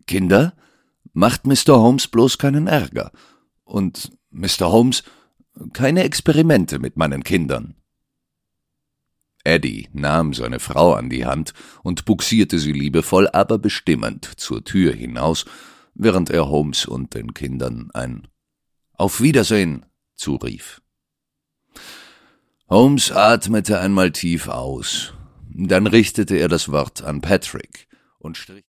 Kinder, macht Mr. Holmes bloß keinen Ärger. Und, Mr. Holmes, keine Experimente mit meinen Kindern.« Eddie nahm seine Frau an die Hand und bugsierte sie liebevoll, aber bestimmend zur Tür hinaus, während er Holmes und den Kindern ein »Auf Wiedersehen« zurief. Holmes atmete einmal tief aus. Dann richtete er das Wort an Patrick und strich